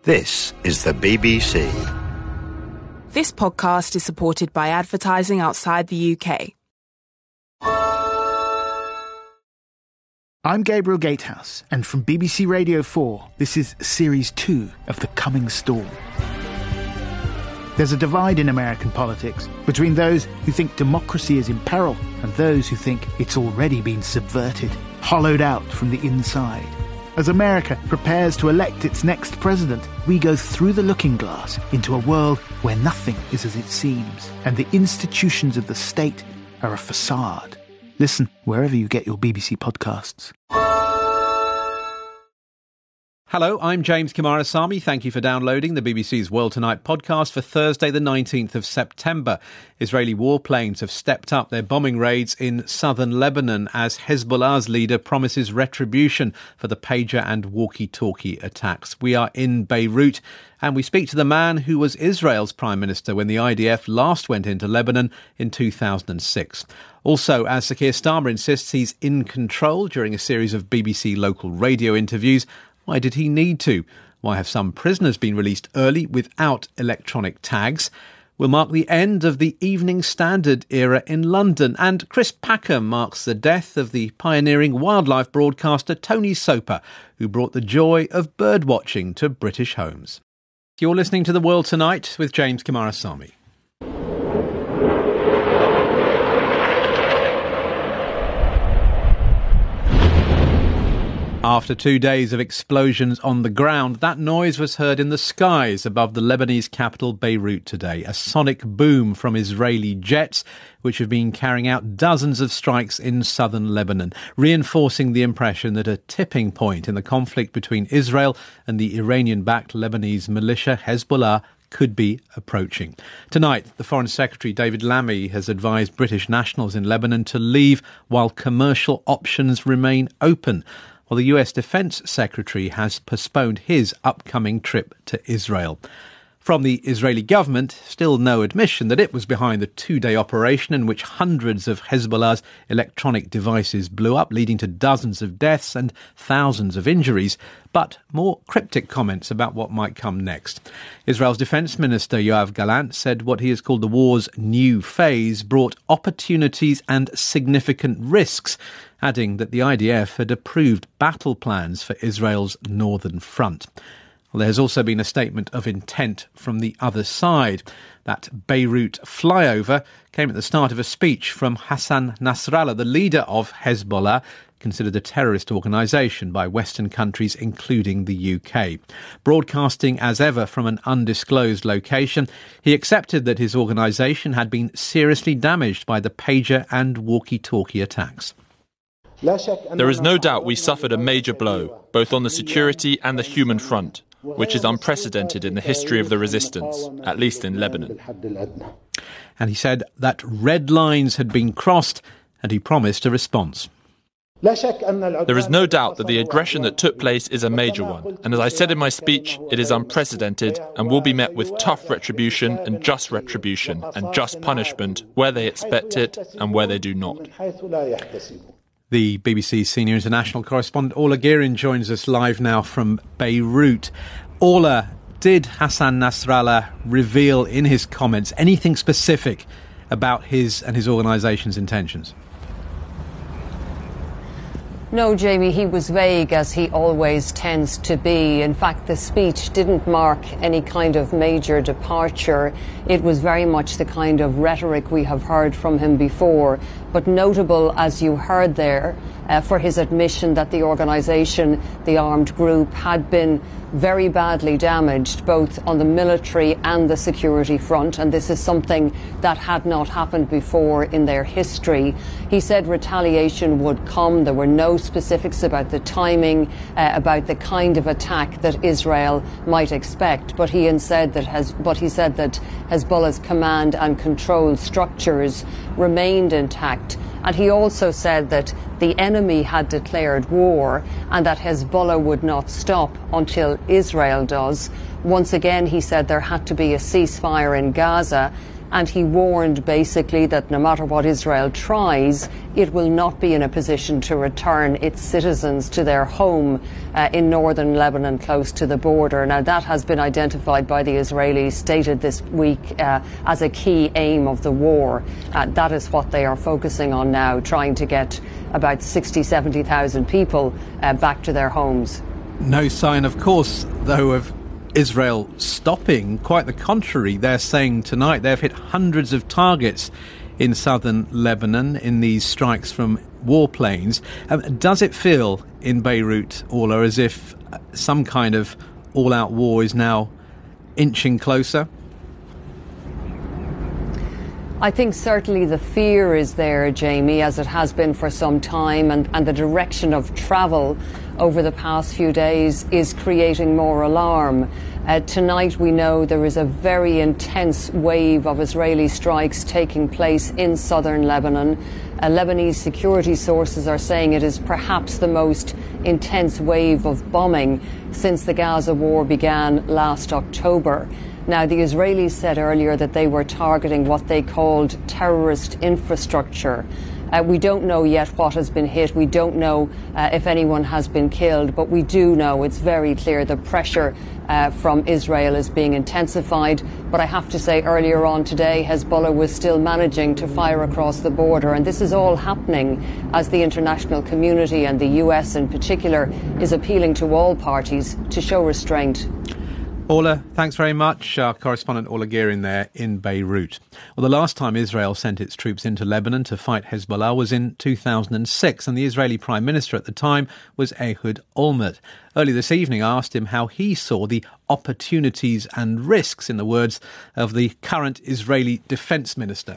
This is the BBC. This podcast is supported by advertising outside the UK. I'm Gabriel Gatehouse, and from BBC Radio 4, this is Series 2 of The Coming Storm. There's a divide in American politics between those who think democracy is in peril and those who think it's already been subverted, hollowed out from the inside. As America prepares to elect its next president, we go through the looking glass into a world where nothing is as it seems, and the institutions of the state are a facade. Listen wherever you get your BBC podcasts. Hello, I'm James Kimarasamy. Thank you for downloading the BBC's World Tonight podcast for Thursday the 19th of September. Israeli warplanes have stepped up their bombing raids in southern Lebanon as Hezbollah's leader promises retribution for the pager and walkie-talkie attacks. We are in Beirut and we speak to the man who was Israel's Prime Minister when the IDF last went into Lebanon in 2006. Also, as Sir Keir Starmer insists he's in control during a series of BBC local radio interviews, why did he need to? Why have some prisoners been released early without electronic tags? Will mark the end of the Evening Standard era in London. And Chris Packer marks the death of the pioneering wildlife broadcaster Tony Soper, who brought the joy of birdwatching to British homes. You're listening to The World Tonight with James Kimarasamy. After 2 days of explosions on the ground, that noise was heard in the skies above the Lebanese capital Beirut today. A sonic boom from Israeli jets, which have been carrying out dozens of strikes in southern Lebanon, reinforcing the impression that a tipping point in the conflict between Israel and the Iranian-backed Lebanese militia Hezbollah could be approaching. Tonight, the Foreign Secretary David Lammy has advised British nationals in Lebanon to leave while commercial options remain open, while the US Defence Secretary has postponed his upcoming trip to Israel. From the Israeli government, still no admission that it was behind the two-day operation in which hundreds of Hezbollah's electronic devices blew up, leading to dozens of deaths and thousands of injuries, but more cryptic comments about what might come next. Israel's Defence Minister Yoav Gallant said what he has called the war's new phase brought opportunities and significant risks, adding that the IDF had approved battle plans for Israel's northern front. Well, there's also been a statement of intent from the other side. That Beirut flyover came at the start of a speech from Hassan Nasrallah, the leader of Hezbollah, considered a terrorist organisation by Western countries, including the UK. Broadcasting as ever from an undisclosed location, he accepted that his organisation had been seriously damaged by the pager and walkie-talkie attacks. There is no doubt we suffered a major blow, both on the security and the human front, which is unprecedented in the history of the resistance, at least in Lebanon. And he said that red lines had been crossed and he promised a response. There is no doubt that the aggression that took place is a major one, and as I said in my speech, it is unprecedented and will be met with tough retribution and just punishment where they expect it and where they do not. The BBC's senior international correspondent Orla Guerin joins us live now from Beirut. Orla, did Hassan Nasrallah reveal in his comments anything specific about his and his organisation's intentions? No, Jamie, he was vague, as he always tends to be. In fact, the speech didn't mark any kind of major departure. It was very much the kind of rhetoric we have heard from him before. But notable, as you heard there, for his admission that the organisation, the armed group, had been very badly damaged, both on the military and the security front, and this is something that had not happened before in their history. He said retaliation would come. There were no specifics about the timing, about the kind of attack that Israel might expect, but he said that Hezbollah's command and control structures remained intact. And he also said that the enemy had declared war and that Hezbollah would not stop until Israel does. Once again, he said there had to be a ceasefire in Gaza. and he warned basically that no matter what Israel tries, it will not be in a position to return its citizens to their home in northern Lebanon, close to the border. Now, that has been identified by the Israelis, stated this week as a key aim of the war. That is what they are focusing on now, trying to get about 70,000 people back to their homes. No sign, of course, though, of Israel stopping. Quite the contrary. They're saying tonight they've hit hundreds of targets in southern Lebanon in these strikes from warplanes. Does it feel in Beirut, Orla, as if some kind of all-out war is now inching closer? I think certainly the fear is there, Jamie, as it has been for some time, and the direction of travel over the past few days is creating more alarm. Tonight we know there is a very intense wave of Israeli strikes taking place in southern Lebanon. Lebanese security sources are saying it is perhaps the most intense wave of bombing since the Gaza war began last October. Now, the Israelis said earlier that they were targeting what they called terrorist infrastructure. We don't know yet what has been hit. We don't know if anyone has been killed, but we do know it's very clear the pressure from Israel is being intensified. But I have to say, earlier on today, Hezbollah was still managing to fire across the border. And this is all happening as the international community, and the US in particular, is appealing to all parties to show restraint. Orla, thanks very much. Our correspondent Orla Gearing there in Beirut. Well, the last time Israel sent its troops into Lebanon to fight Hezbollah was in 2006, and the Israeli Prime Minister at the time was Ehud Olmert. Early this evening, I asked him how he saw the opportunities and risks, in the words of the current Israeli Defence Minister.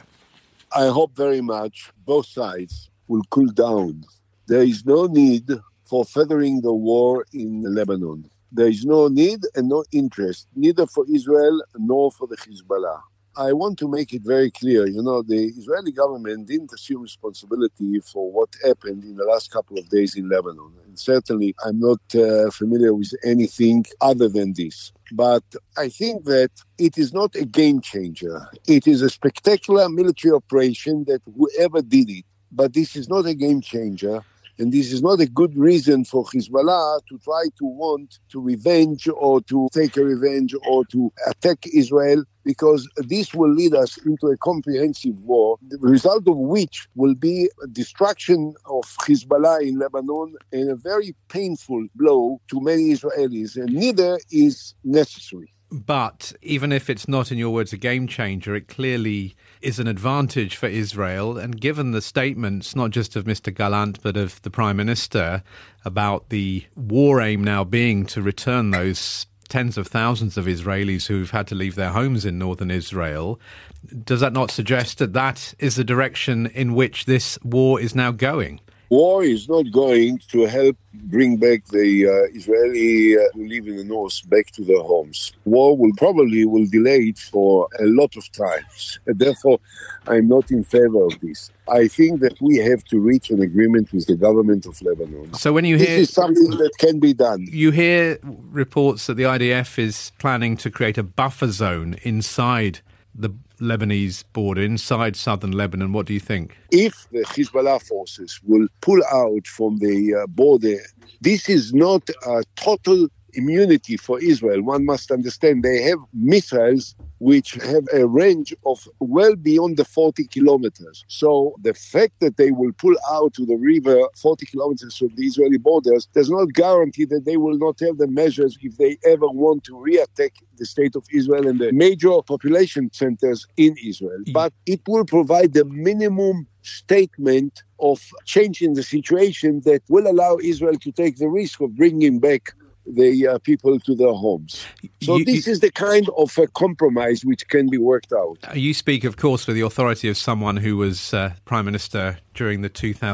I hope very much both sides will cool down. There is no need for furthering the war in Lebanon. There is no need and no interest, neither for Israel nor for the Hezbollah. I want to make it very clear, the Israeli government didn't assume responsibility for what happened in the last couple of days in Lebanon. And certainly, I'm not familiar with anything other than this. But I think that it is not a game changer. It is a spectacular military operation that whoever did it, but this is not a game changer. And this is not a good reason for Hezbollah to try to want to revenge or to take a revenge or to attack Israel, because this will lead us into a comprehensive war, the result of which will be a destruction of Hezbollah in Lebanon and a very painful blow to many Israelis, and neither is necessary. But even if it's not, in your words, a game changer, it clearly is an advantage for Israel. And given the statements, not just of Mr. Gallant, but of the Prime Minister, about the war aim now being to return those tens of thousands of Israelis who've had to leave their homes in northern Israel, does that not suggest that that is the direction in which this war is now going? War is not going to help bring back the Israeli who live in the north back to their homes. War will delay it for a lot of times. And therefore, I'm not in favor of this. I think that we have to reach an agreement with the government of Lebanon. So when you hear... This is something that can be done. You hear reports that the IDF is planning to create a buffer zone inside the Lebanese border, inside southern Lebanon. What do you think? If the Hezbollah forces will pull out from the border, this is not a total immunity for Israel. One must understand they have missiles which have a range of well beyond the 40 kilometers. So the fact that they will pull out to the river 40 kilometers from the Israeli borders does not guarantee that they will not have the measures if they ever want to re-attack the state of Israel and the major population centers in Israel. But it will provide the minimum statement of changing the situation that will allow Israel to take the risk of bringing back the people to their homes. So this is the kind of a compromise which can be worked out. You speak, of course, with the authority of someone who was Prime Minister during the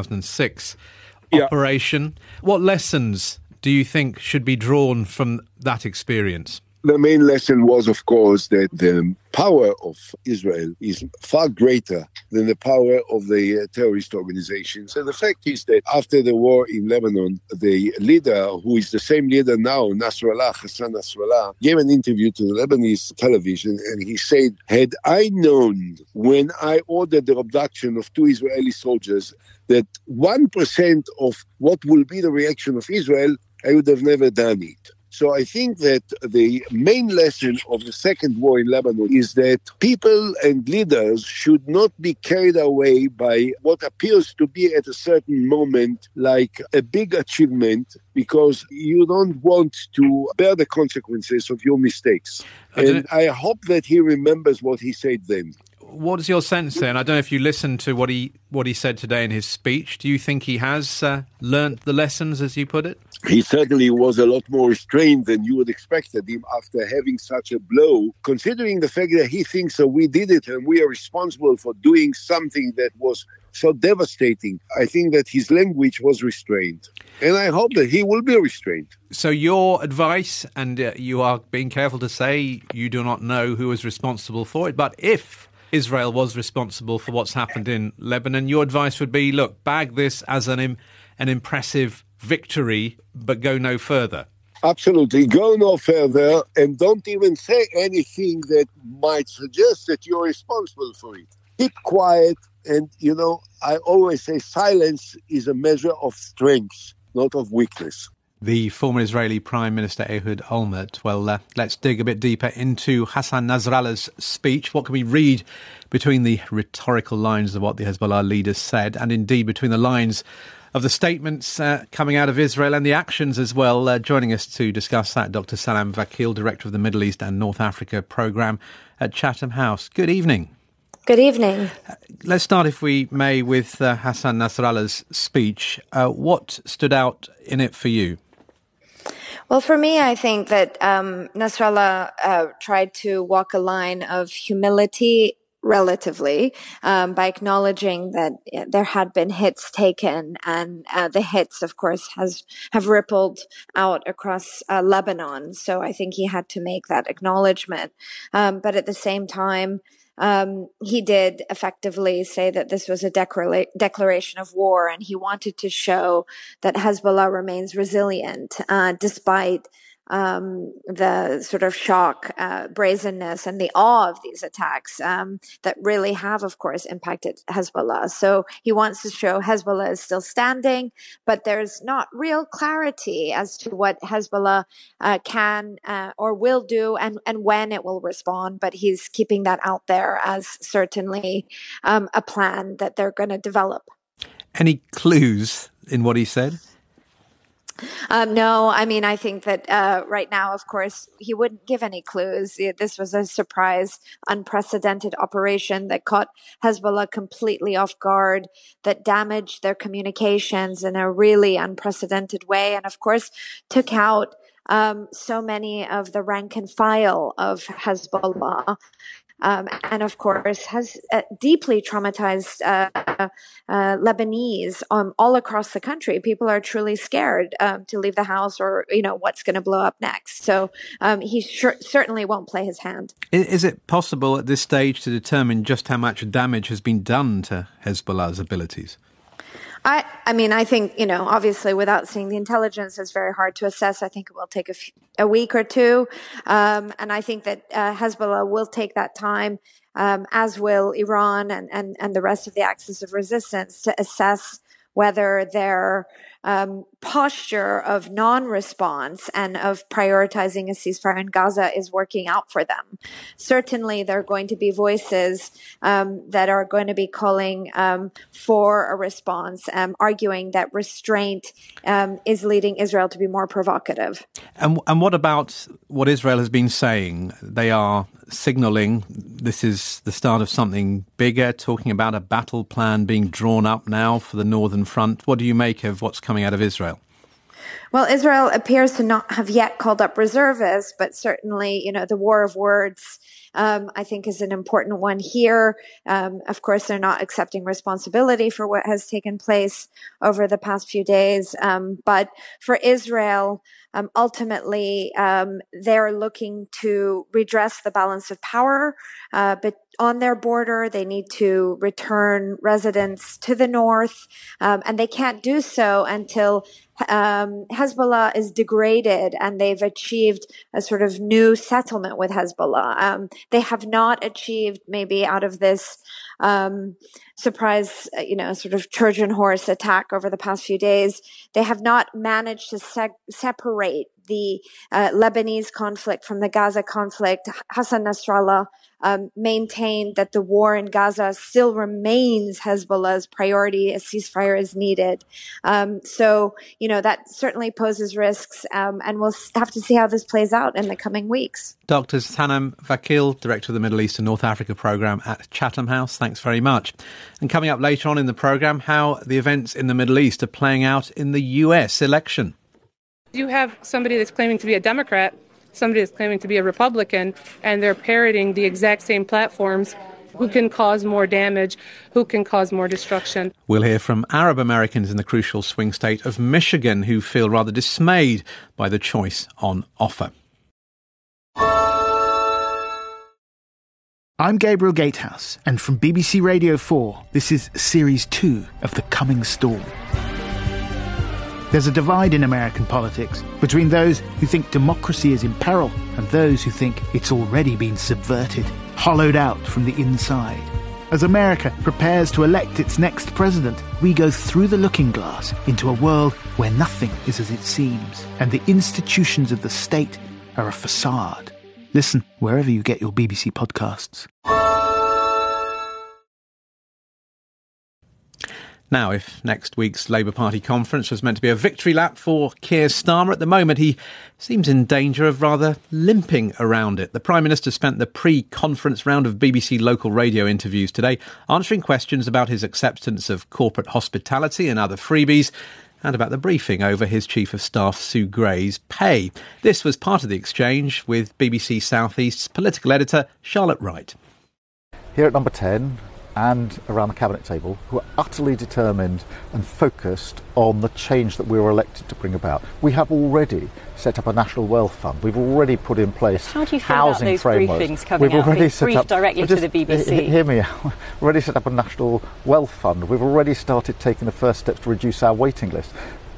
2006 operation. What lessons do you think should be drawn from that experience? The main lesson was, of course, that the power of Israel is far greater than the power of the terrorist organizations. And the fact is that after the war in Lebanon, the leader, who is the same leader now, Nasrallah, Hassan Nasrallah, gave an interview to the Lebanese television, and he said, had I known when I ordered the abduction of 2 Israeli soldiers that 1% of what will be the reaction of Israel, I would have never done it. So I think that the main lesson of the second war in Lebanon is that people and leaders should not be carried away by what appears to be at a certain moment like a big achievement, because you don't want to bear the consequences of your mistakes. And I hope that he remembers what he said then. What is your sense then? I don't know if you listened to what he said today in his speech. Do you think he has learnt the lessons, as you put it? He certainly was a lot more restrained than you would expect of him after having such a blow, considering the fact that he thinks that we did it and we are responsible for doing something that was so devastating. I think that his language was restrained. And I hope that he will be restrained. So your advice, and you are being careful to say you do not know who is responsible for it, but if Israel was responsible for what's happened in Lebanon, your advice would be, look, bag this as an impressive victory, but go no further. Absolutely. Go no further and don't even say anything that might suggest that you're responsible for it. Keep quiet. And, I always say silence is a measure of strength, not of weakness. The former Israeli Prime Minister Ehud Olmert. Well, let's dig a bit deeper into Hassan Nasrallah's speech. What can we read between the rhetorical lines of what the Hezbollah leader said, and indeed between the lines of the statements coming out of Israel and the actions as well? Joining us to discuss that, Dr. Salam Vakil, Director of the Middle East and North Africa Programme at Chatham House. Good evening. Good evening. Let's start, if we may, with Hassan Nasrallah's speech. What stood out in it for you? Well, for me, I think that Nasrallah tried to walk a line of humility relatively by acknowledging that there had been hits taken, and the hits, of course, have rippled out across Lebanon. So I think he had to make that acknowledgement. But at the same time, he did effectively say that this was a declaration of war, and he wanted to show that Hezbollah remains resilient despite the sort of shock, brazenness, and the awe of these attacks that really have, of course, impacted Hezbollah. So he wants to show Hezbollah is still standing, but there's not real clarity as to what Hezbollah can or will do and when it will respond. But he's keeping that out there as certainly a plan that they're going to develop. Any clues in what he said? No, I mean, I think that right now, of course, he wouldn't give any clues. This was a surprise, unprecedented operation that caught Hezbollah completely off guard, that damaged their communications in a really unprecedented way, and of course, took out so many of the rank and file of Hezbollah. And of course has deeply traumatized Lebanese all across the country. People are truly scared to leave the house, or what's going to blow up next. So he certainly won't play his hand. Is it possible at this stage to determine just how much damage has been done to Hezbollah's abilities? I mean, I think, obviously without seeing the intelligence, it's very hard to assess. I think it will take a week or two. And I think that Hezbollah will take that time, as will Iran and the rest of the axis of resistance, to assess whether their posture of non-response and of prioritizing a ceasefire in Gaza is working out for them. Certainly, there are going to be voices that are going to be calling for a response, arguing that restraint is leading Israel to be more provocative. And what about what Israel has been saying? They are signalling this is the start of something bigger, talking about a battle plan being drawn up now for the Northern Front. What do you make of what's coming out of Israel? Well, Israel appears to not have yet called up reservists, but certainly, the war of words, I think, is an important one here. Of course, they're not accepting responsibility for what has taken place over the past few days. But for Israel, ultimately, they're looking to redress the balance of power, but on their border, they need to return residents to the north, and they can't do so until Hezbollah is degraded and they've achieved a sort of new settlement with Hezbollah. They have not achieved, maybe out of this surprise, sort of Trojan horse attack over the past few days, they have not managed to separate the Lebanese conflict from the Gaza conflict. Hassan Nasrallah maintained that the war in Gaza still remains Hezbollah's priority. A ceasefire is needed. So that certainly poses risks, and we'll have to see how this plays out in the coming weeks. Dr. Sanam Vakil, Director of the Middle East and North Africa Programme at Chatham House, thanks very much. And coming up later on in the programme, how the events in the Middle East are playing out in the US election. You have somebody that's claiming to be a Democrat, somebody that's claiming to be a Republican, and they're parroting the exact same platforms. Who can cause more damage? Who can cause more destruction? We'll hear from Arab Americans in the crucial swing state of Michigan who feel rather dismayed by the choice on offer. I'm Gabriel Gatehouse, and from BBC Radio 4, this is Series 2 of The Coming Storm. There's a divide in American politics between those who think democracy is in peril and those who think it's already been subverted, hollowed out from the inside. As America prepares to elect its next president, we go through the looking glass into a world where nothing is as it seems, and the institutions of the state are a facade. Listen wherever you get your BBC podcasts. Now, if next week's Labour Party conference was meant to be a victory lap for Keir Starmer, at the moment he seems in danger of rather limping around it. The Prime Minister spent the pre-conference round of BBC local radio interviews today answering questions about his acceptance of corporate hospitality and other freebies, and about the briefing over his Chief of Staff Sue Gray's pay. This was part of the exchange with BBC South East's political editor Charlotte Wright. Here at Number 10 and around the Cabinet table, who are utterly determined and focused on the change that we were elected to bring about. We have already set up a National Wealth Fund. We've already put in place housing frameworks. How do you feel about those briefings coming out, being briefed directly to the BBC? Hear me out. We've already set up a National Wealth Fund. We've already started taking the first steps to reduce our waiting list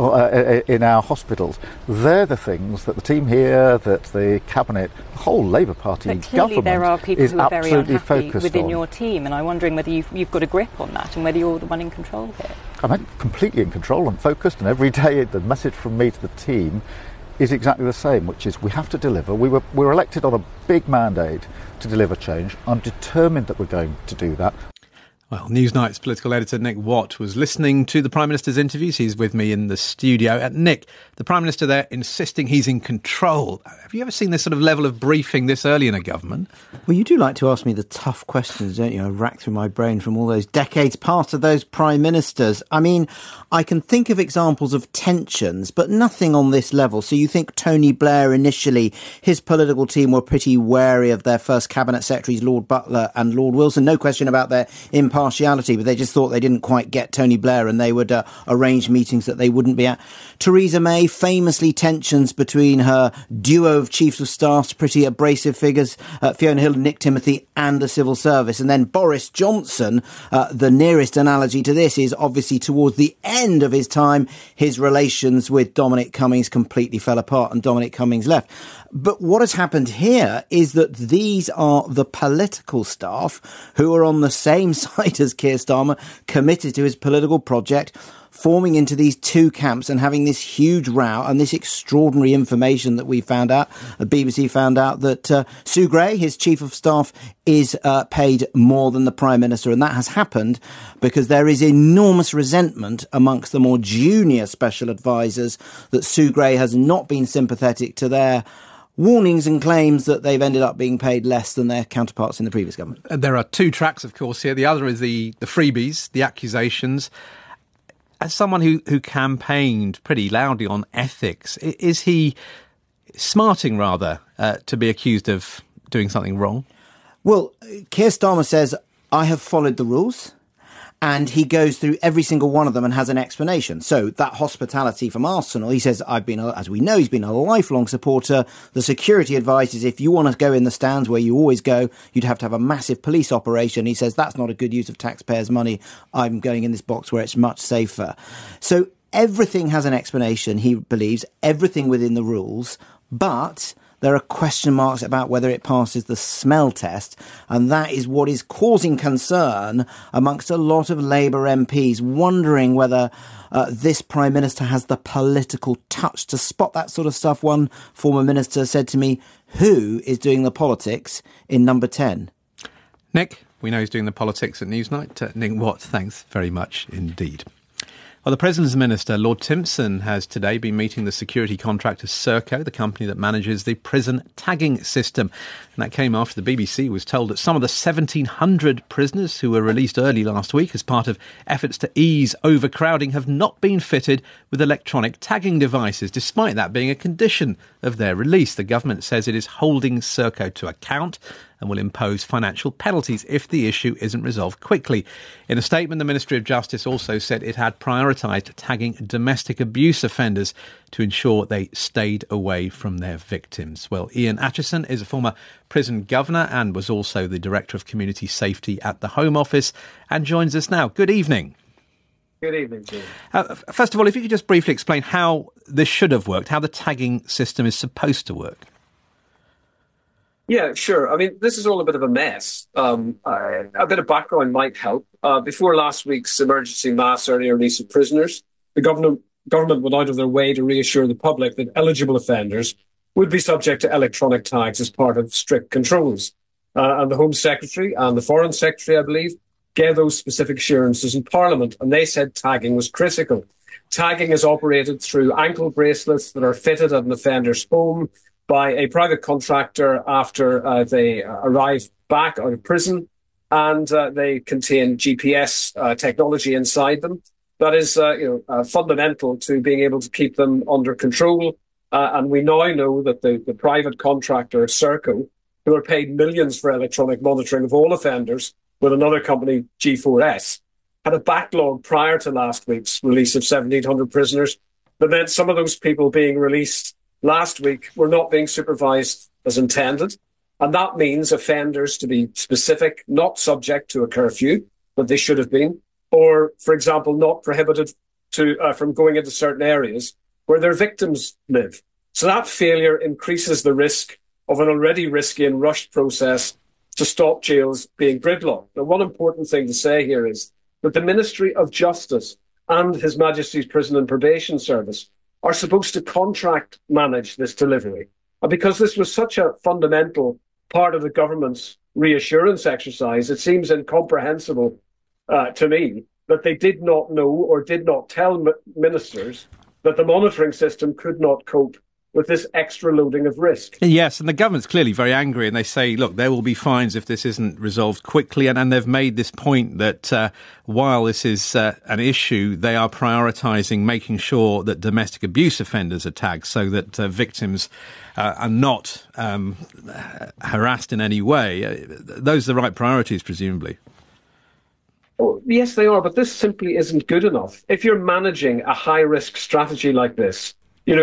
in our hospitals. They're the things that the team here, that the Cabinet, the whole Labour Party government there are people who are very unhappy within your team, and I'm wondering whether you've got a grip on that and whether you're the one in control here. I'm completely in control and focused, and every day the message from me to the team is exactly the same, which is we have to deliver. We were elected on a big mandate to deliver change. I'm determined that we're going to do that. Well, Newsnight's political editor Nick Watt was listening to the Prime Minister's interviews. He's with me in the studio. Nick, the Prime Minister there insisting he's in control. Have you ever seen this sort of level of briefing this early in a government? Well, you do like to ask me the tough questions, don't you? I rack through my brain from all those decades past of those Prime Ministers. I mean, I can think of examples of tensions, but nothing on this level. So you think Tony Blair initially, his political team were pretty wary of their first Cabinet Secretaries, Lord Butler and Lord Wilson. No question about their impartiality, but they just thought they didn't quite get Tony Blair and they would arrange meetings that they wouldn't be at. Theresa May, famously tensions between her duo of Chiefs of Staff, pretty abrasive figures, Fiona Hill and Nick Timothy, and the civil service. And then Boris Johnson, the nearest analogy to this is obviously towards the end of his time, his relations with Dominic Cummings completely fell apart and Dominic Cummings left. But what has happened here is that these are the political staff who are on the same side as Keir Starmer, committed to his political project, forming into these two camps and having this huge row and this extraordinary information that we found out. The BBC found out that Sue Gray, his Chief of Staff, is paid more than the Prime Minister. And that has happened because there is enormous resentment amongst the more junior special advisers that Sue Gray has not been sympathetic to their warnings and claims that they've ended up being paid less than their counterparts in the previous government. There are two tracks, of course, here. The other is the freebies, the accusations. As someone who campaigned pretty loudly on ethics, is he smarting, rather, to be accused of doing something wrong? Well, Keir Starmer says, I have followed the rules. And he goes through every single one of them and has an explanation. So that hospitality from Arsenal, he says, as we know, he's been a lifelong supporter. The security advice is if you want to go in the stands where you always go, you'd have to have a massive police operation. He says, that's not a good use of taxpayers' money. I'm going in this box where it's much safer. So everything has an explanation, he believes, everything within the rules, but there are question marks about whether it passes the smell test, and that is what is causing concern amongst a lot of Labour MPs, wondering whether this Prime Minister has the political touch to spot that sort of stuff. One former minister said to me, who is doing the politics in Number 10? Nick, we know he's doing the politics at Newsnight. Nick Watt, thanks very much indeed. Well, the President's Minister, Lord Timpson, has today been meeting the security contractor Serco, the company that manages the prison tagging system. And that came after the BBC was told that some of the 1,700 prisoners who were released early last week as part of efforts to ease overcrowding have not been fitted with electronic tagging devices, despite that being a condition of their release. The government says it is holding Serco to account and will impose financial penalties if the issue isn't resolved quickly. In a statement, the Ministry of Justice also said it had prioritised tagging domestic abuse offenders to ensure they stayed away from their victims. Well, Ian Atchison is a former prison governor and was also the Director of Community Safety at the Home Office and joins us now. Good evening. Good evening, Jim. First of all, if you could just briefly explain how this should have worked, how the tagging system is supposed to work. Yeah, sure. I mean, this is all a bit of a mess. A bit of background might help. Before last week's emergency mass early release of prisoners, the government went out of their way to reassure the public that eligible offenders would be subject to electronic tags as part of strict controls. And the Home Secretary and the Foreign Secretary, I believe, gave those specific assurances in Parliament, and they said tagging was critical. Tagging is operated through ankle bracelets that are fitted at an offender's home by a private contractor after they arrive back out of prison, and they contain GPS technology inside them that is fundamental to being able to keep them under control. And we now know that the private contractor, Serco, who are paid millions for electronic monitoring of all offenders with another company, G4S, had a backlog prior to last week's release of 1,700 prisoners that meant some of those people being released last week were not being supervised as intended. And that means offenders, to be specific, not subject to a curfew, but they should have been, or, for example, not prohibited from going into certain areas where their victims live. So that failure increases the risk of an already risky and rushed process to stop jails being gridlocked. Now, one important thing to say here is that the Ministry of Justice and His Majesty's Prison and Probation Service are supposed to contract manage this delivery. And because this was such a fundamental part of the government's reassurance exercise, it seems incomprehensible to me that they did not know or did not tell ministers that the monitoring system could not cope with this extra loading of risk. Yes, and the government's clearly very angry, and they say, look, there will be fines if this isn't resolved quickly, and they've made this point that while this is an issue, they are prioritising making sure that domestic abuse offenders are tagged so that victims are not harassed in any way. Those are the right priorities, presumably. Oh, yes, they are, but this simply isn't good enough. If you're managing a high-risk strategy like this,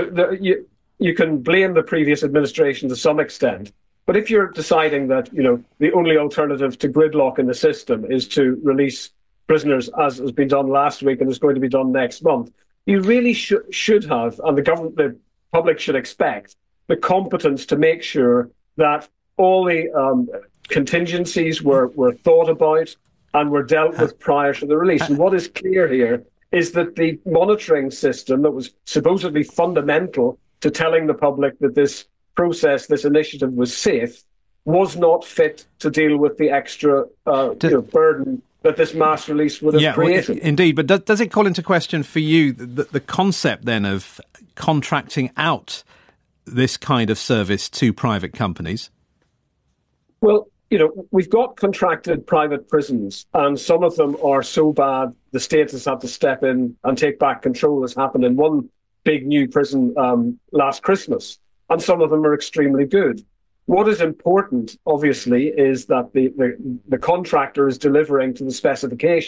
you can blame the previous administration to some extent, but if you're deciding that, the only alternative to gridlock in the system is to release prisoners, as has been done last week and is going to be done next month, you really should have, and the public should expect, the competence to make sure that all the contingencies were thought about and were dealt with prior to the release. And what is clear here is that the monitoring system that was supposedly fundamental to telling the public that this process, this initiative was safe, was not fit to deal with the extra burden that this mass release would have created. Well, indeed, but does it call into question for you the concept then of contracting out this kind of service to private companies? Well, we've got contracted private prisons, and some of them are so bad the state has had to step in and take back control, as happened in one big new prison last Christmas, and some of them are extremely good. What is important, obviously, is that the contractor is delivering to the specification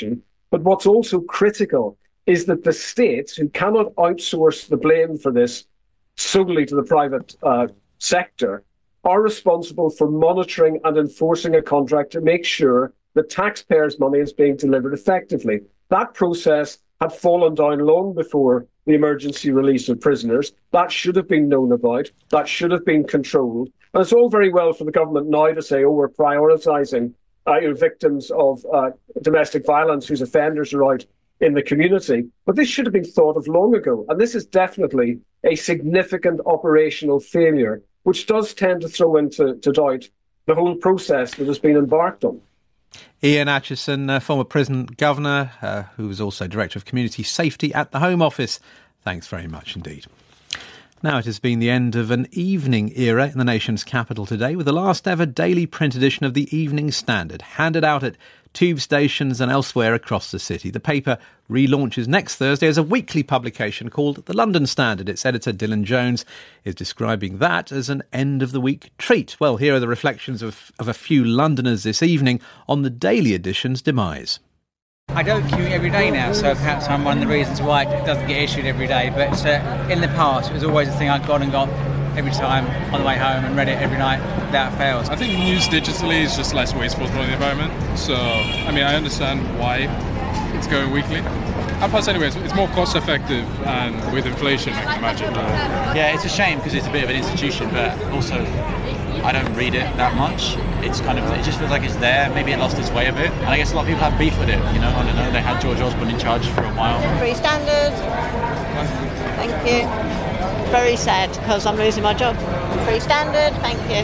But what's also critical is that the state, who cannot outsource the blame for this solely to the private sector, are responsible for monitoring and enforcing a contract to make sure that taxpayers' money is being delivered effectively. That process had fallen down long before the emergency release of prisoners. That should have been known about. That should have been controlled. And it's all very well for the government now to say, oh, we're prioritising victims of domestic violence whose offenders are out in the community. But this should have been thought of long ago. And this is definitely a significant operational failure, which does tend to throw into doubt the whole process that has been embarked on. Ian Acheson, former prison governor, who was also Director of Community Safety at the Home Office. Thanks very much indeed. Now it has been the end of an evening era in the nation's capital today, with the last ever daily print edition of the Evening Standard handed out at tube stations and elsewhere across the city. The paper relaunches next Thursday as a weekly publication called The London Standard. Its editor, Dylan Jones, is describing that as an end-of-the-week treat. Well, here are the reflections of a few Londoners this evening on the daily edition's demise. I don't commute every day now, so perhaps I'm one of the reasons why it doesn't get issued every day. But in the past, it was always a thing I'd gone and got every time on the way home and read it every night without fail. I think news digitally is just less wasteful for the environment. So, I mean, I understand why it's going weekly. And plus, anyways, it's more cost-effective, and with inflation, I can imagine. Yeah, it's a shame because it's a bit of an institution, but also I don't read it that much. It's kind of, it just feels like it's there. Maybe it lost its way a bit. And I guess a lot of people have beef with it, you know. I don't know, they had George Osborne in charge for a while. Free Standard. Thank you. Very sad because I'm losing my job. Free Standard, thank you.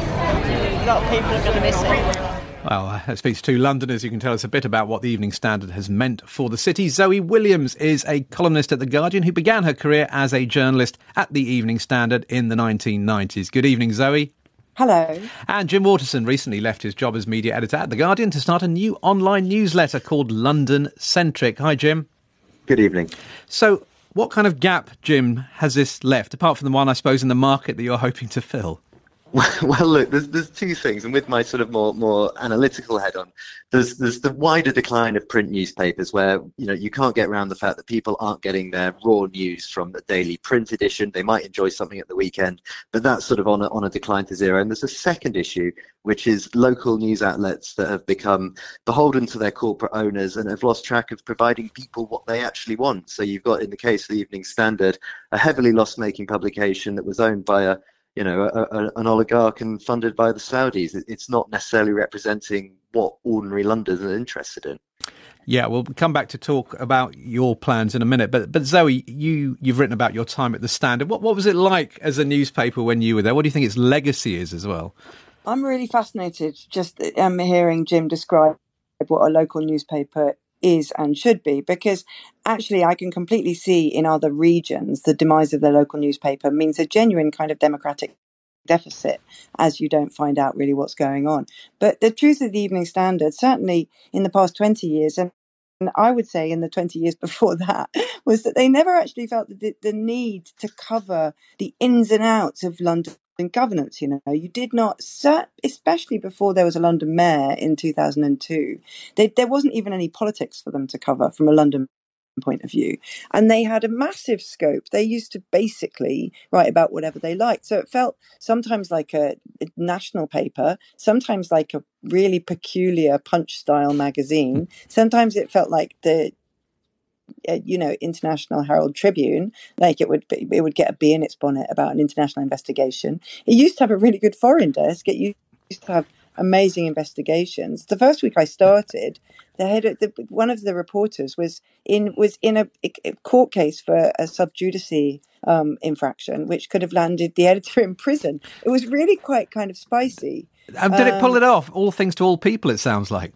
A lot of people are going to miss it. Well, that speaks to Londoners. You can tell us a bit about what the Evening Standard has meant for the city. Zoe Williams is a columnist at The Guardian who began her career as a journalist at the Evening Standard in the 1990s. Good evening, Zoe. Hello. And Jim Waterson recently left his job as media editor at The Guardian to start a new online newsletter called London Centric. Hi, Jim. Good evening. So, what kind of gap, Jim, has this left, apart from the one, I suppose, in the market that you're hoping to fill? Well, look, there's two things, and with my sort of more analytical head on, there's the wider decline of print newspapers, where you can't get around the fact that people aren't getting their raw news from the daily print edition. They might enjoy something at the weekend, but that's sort of on a decline to zero. And there's a second issue, which is local news outlets that have become beholden to their corporate owners and have lost track of providing people what they actually want. So you've got, in the case of the Evening Standard, a heavily loss-making publication that was owned by an oligarch and funded by the Saudis. It's not necessarily representing what ordinary Londoners are interested in. Yeah, we'll come back to talk about your plans in a minute. But Zoe, you've written about your time at the Standard. What was it like as a newspaper when you were there? What do you think its legacy is as well? I'm really fascinated just hearing Jim describe what a local newspaper is and should be, because actually I can completely see in other regions the demise of the local newspaper means a genuine kind of democratic deficit, as you don't find out really what's going on. But the truth of the Evening Standard, certainly in the past 20 years, and I would say in the 20 years before that, was that they never actually felt the need to cover the ins and outs of London governance. You did not, especially before there was a London mayor in 2002, there wasn't even any politics for them to cover from a London point of view, and they had a massive scope. They used to basically write about whatever they liked, so it felt sometimes like a national paper, sometimes like a really peculiar Punch style magazine, sometimes it felt like the International Herald Tribune, like it would get a bee in its bonnet about an international investigation. It used to have a really good foreign desk. It used to have amazing investigations. The first week I started, one of the reporters was in a court case for a sub judice infraction, which could have landed the editor in prison. It was really quite kind of spicy. Did it pull it off? All things to all people, it sounds like.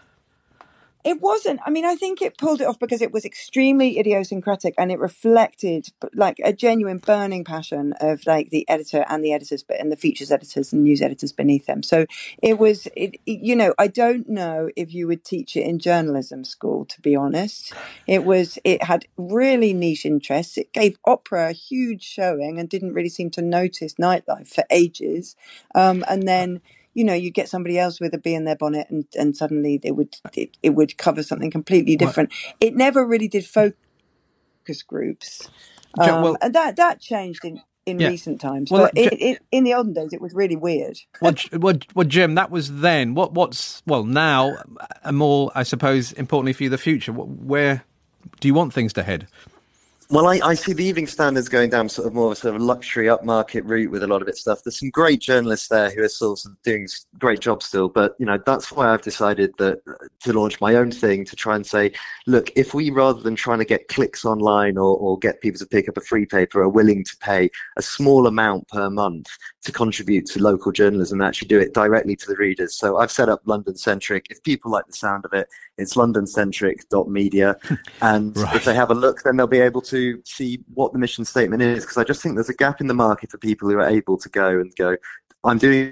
It wasn't. I mean, I think it pulled it off because it was extremely idiosyncratic and it reflected like a genuine burning passion of like the editor and the editors, and the features editors and news editors beneath them. So it was, I don't know if you would teach it in journalism school, to be honest. It had really niche interests. It gave opera a huge showing and didn't really seem to notice nightlife for ages. And then, you'd get somebody else with a bee in their bonnet and suddenly it would cover something completely different. It never really did focus groups. And that changed in recent times. But in the olden days, it was really weird. Well, Jim, that was then. What's now, more, I suppose, importantly for you, the future. Where do you want things to head? Well, I see the Evening Standard's going down sort of more of a sort of luxury upmarket route with a lot of its stuff. There's some great journalists there who are sort of doing great jobs still, but that's why I've decided that to launch my own thing, to try and say, look, if we, rather than trying to get clicks online or get people to pick up a free paper, are willing to pay a small amount per month to contribute to local journalism and actually do it directly to the readers. So I've set up London Centric. If people like the sound of it, it's londoncentric.media, and if they have a look, then they'll be able to see what the mission statement is, because I just think there's a gap in the market for people who are able to go, I'm doing...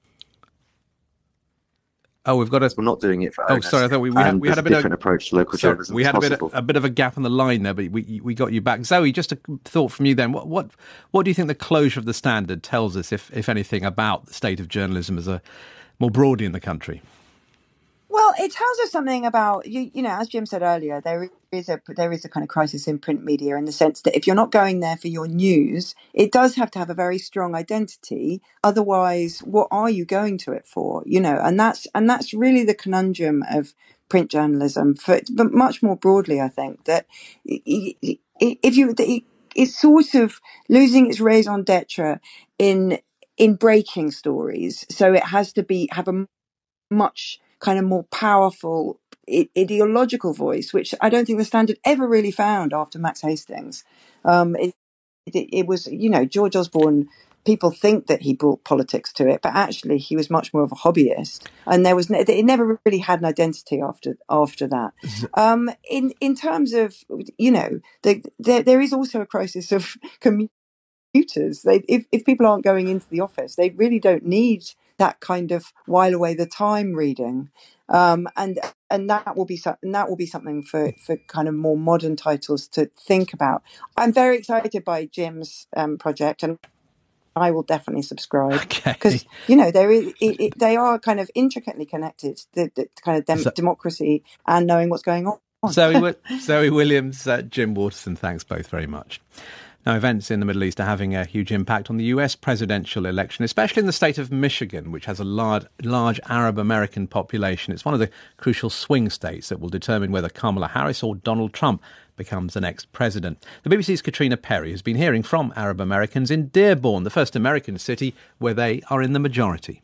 Oh, we're not doing it for owners. Sorry, I thought we had a bit different approach to local journalism. We had a bit of a gap on the line there, but we got you back. Zoe, just a thought from you then. What do you think the closure of the Standard tells us, if anything, about the state of journalism more broadly in the country? Well, it tells us something about, as Jim said earlier, there is a kind of crisis in print media, in the sense that if you're not going there for your news, it does have to have a very strong identity. Otherwise, what are you going to it for? And that's really the conundrum of print journalism. But much more broadly, I think that it's sort of losing its raison d'etre in breaking stories. So it has to have a much kind of more powerful ideological voice, which I don't think the Standard ever really found after Max Hastings. It was, George Osborne, people think that he brought politics to it, but actually he was much more of a hobbyist, and it never really had an identity after that. In terms of, there is also a crisis of commuters. If people aren't going into the office, they really don't need that kind of while away the time reading, and that will be something for kind of more modern titles to think about. I'm very excited by Jim's project, and I will definitely subscribe, because they are kind of intricately connected. The kind of democracy and knowing what's going on. Zoe Williams, Jim Waterson, thanks both very much. Now, events in the Middle East are having a huge impact on the US presidential election, especially in the state of Michigan, which has a large Arab-American population. It's one of the crucial swing states that will determine whether Kamala Harris or Donald Trump becomes the next president. The BBC's Katrina Perry has been hearing from Arab-Americans in Dearborn, the first American city where they are in the majority.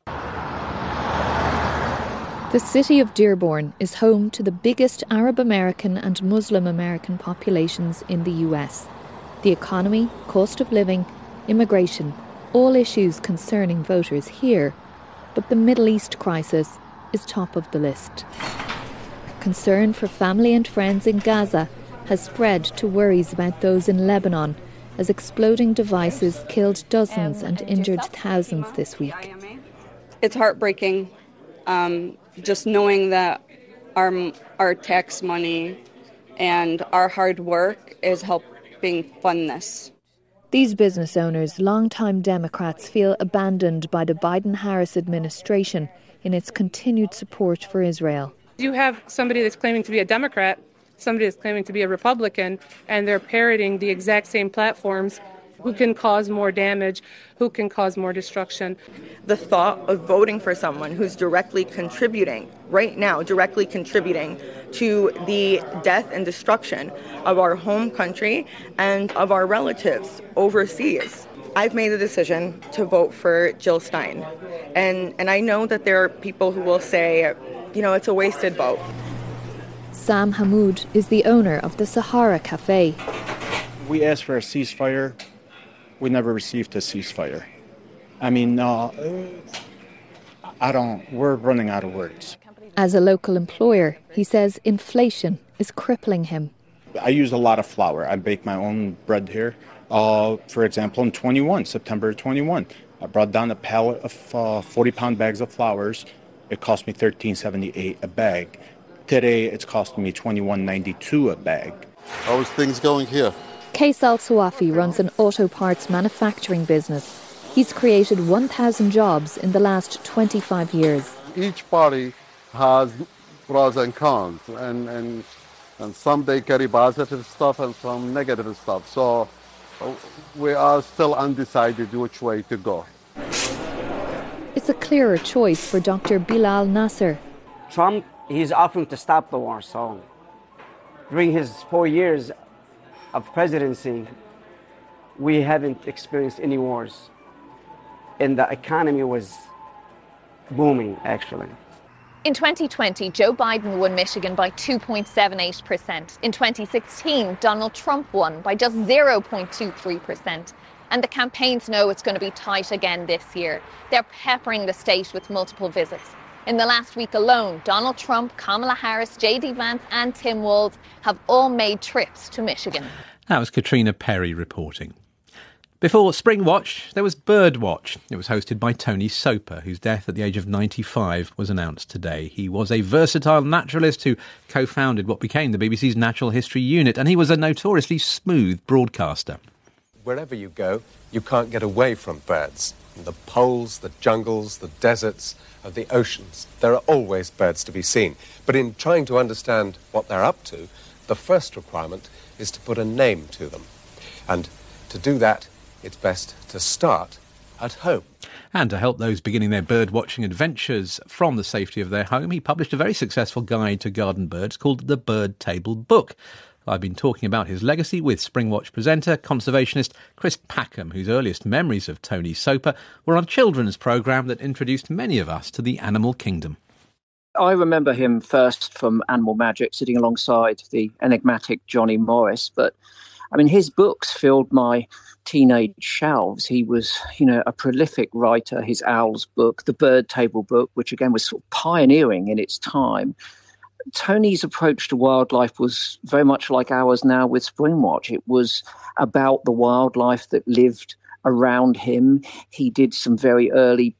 The city of Dearborn is home to the biggest Arab-American and Muslim-American populations in the US. The economy, cost of living, immigration, all issues concerning voters here. But the Middle East crisis is top of the list. Concern for family and friends in Gaza has spread to worries about those in Lebanon, as exploding devices killed dozens and injured thousands this week. It's heartbreaking, just knowing that our tax money and our hard work is helping fund this. These business owners, longtime Democrats, feel abandoned by the Biden-Harris administration in its continued support for Israel. You have somebody that's claiming to be a Democrat, somebody that's claiming to be a Republican, and they're parroting the exact same platforms. Who can cause more damage? Who can cause more destruction? The thought of voting for someone who's directly contributing to the death and destruction of our home country and of our relatives overseas. I've made the decision to vote for Jill Stein. And I know that there are people who will say, it's a wasted vote. Sam Hamoud is the owner of the Sahara Cafe. We asked for a ceasefire. We never received a ceasefire. We're running out of words. As a local employer, he says inflation is crippling him. I use a lot of flour. I bake my own bread here. For example, in September 21, I brought down a pallet of 40-pound bags of flours. It cost me $13.78 a bag. Today, it's costing me $21.92 a bag. How is things going here? Kays Al-Sawafi runs an auto parts manufacturing business. He's created 1,000 jobs in the last 25 years. Each party has pros and cons, and some they carry positive stuff and some negative stuff. So we are still undecided which way to go. It's a clearer choice for Dr. Bilal Nasser. Trump, he's offering to stop the war, so during his 4 years of presidency, we haven't experienced any wars. And the economy was booming, actually. In 2020, Joe Biden won Michigan by 2.78%. In 2016, Donald Trump won by just 0.23%. And the campaigns know it's going to be tight again this year. They're peppering the state with multiple visits. In the last week alone, Donald Trump, Kamala Harris, J.D. Vance and Tim Walz have all made trips to Michigan. That was Katrina Perry reporting. Before Spring Watch, there was Bird Watch. It was hosted by Tony Soper, whose death at the age of 95 was announced today. He was a versatile naturalist who co-founded what became the BBC's Natural History Unit, and he was a notoriously smooth broadcaster. Wherever you go, you can't get away from birds. In the poles, the jungles, the deserts, and the oceans, there are always birds to be seen. But in trying to understand what they're up to, the first requirement is to put a name to them. And to do that, it's best to start at home. And to help those beginning their bird-watching adventures from the safety of their home, he published a very successful guide to garden birds called The Bird Table Book. I've been talking about his legacy with Springwatch presenter, conservationist Chris Packham, whose earliest memories of Tony Soper were on a children's programme that introduced many of us to the animal kingdom. I remember him first from Animal Magic, sitting alongside the enigmatic Johnny Morris. But, I mean, his books filled my teenage shelves. He was, a prolific writer. His Owls book, the Bird Table book, which again was sort of pioneering in its time. Tony's approach to wildlife was very much like ours now with Springwatch. It was about the wildlife that lived around him. He did some very early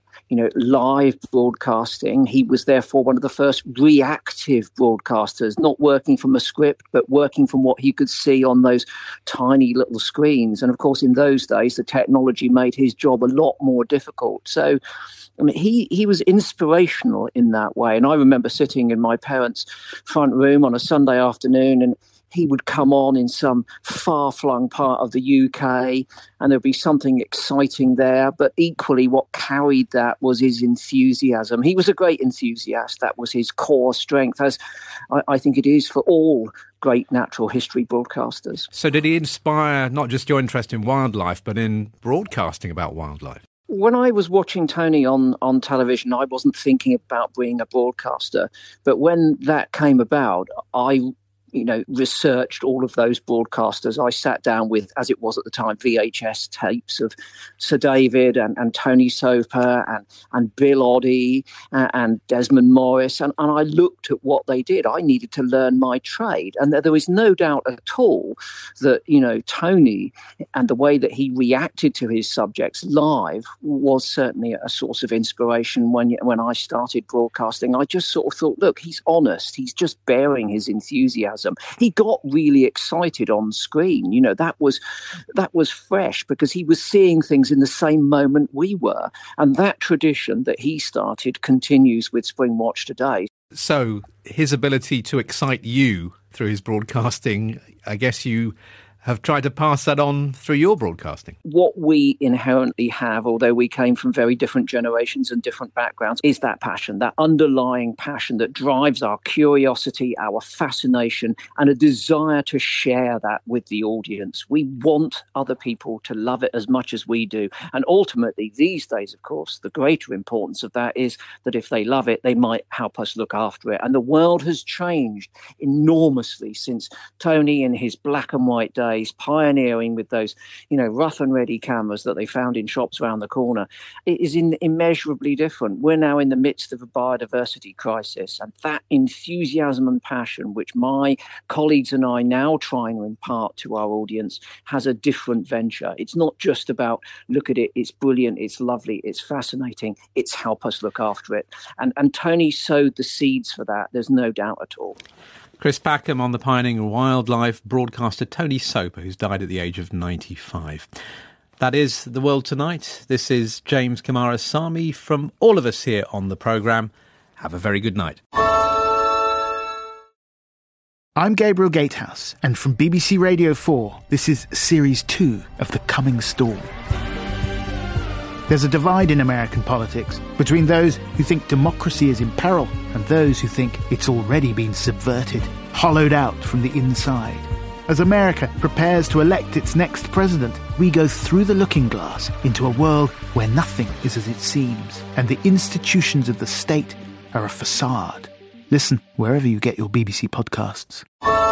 live broadcasting. He was therefore one of the first reactive broadcasters, not working from a script, but working from what he could see on those tiny little screens. And of course, in those days, the technology made his job a lot more difficult. So, I mean, he was inspirational in that way. And I remember sitting in my parents' front room on a Sunday afternoon, and he would come on in some far-flung part of the UK, and there'd be something exciting there. But equally, what carried that was his enthusiasm. He was a great enthusiast. That was his core strength, as I think it is for all great natural history broadcasters. So did he inspire not just your interest in wildlife, but in broadcasting about wildlife? When I was watching Tony on television, I wasn't thinking about being a broadcaster. But when that came about, I researched all of those broadcasters. I sat down with, as it was at the time, VHS tapes of Sir David and Tony Soper and Bill Oddie and Desmond Morris, and I looked at what they did. I needed to learn my trade, and there was no doubt at all that Tony and the way that he reacted to his subjects live was certainly a source of inspiration. When I started broadcasting, I just sort of thought, look, he's honest. He's just bearing his enthusiasm. He got really excited on screen. That was fresh because he was seeing things in the same moment we were. And that tradition that he started continues with Springwatch today. So his ability to excite you through his broadcasting, I guess you have tried to pass that on through your broadcasting. What we inherently have, although we came from very different generations and different backgrounds, is that passion, that underlying passion that drives our curiosity, our fascination, and a desire to share that with the audience. We want other people to love it as much as we do. And ultimately, these days, of course, the greater importance of that is that if they love it, they might help us look after it. And the world has changed enormously since Tony in his black and white days, pioneering with those, rough and ready cameras that they found in shops around the corner. It is immeasurably different. We're now in the midst of a biodiversity crisis, and that enthusiasm and passion, which my colleagues and I now try and impart to our audience, has a different venture. It's not just about, look at it, it's brilliant, it's lovely, it's fascinating, it's help us look after it. And Tony sowed the seeds for that, there's no doubt at all. Chris Packham on the pioneering wildlife broadcaster Tony Soper, who's died at the age of 95. That is The World Tonight. This is James Coomarasamy from all of us here on the programme. Have a very good night. I'm Gabriel Gatehouse, and from BBC Radio 4, this is Series 2 of The Coming Storm. There's a divide in American politics between those who think democracy is in peril and those who think it's already been subverted, hollowed out from the inside. As America prepares to elect its next president, we go through the looking glass into a world where nothing is as it seems, and the institutions of the state are a facade. Listen wherever you get your BBC podcasts.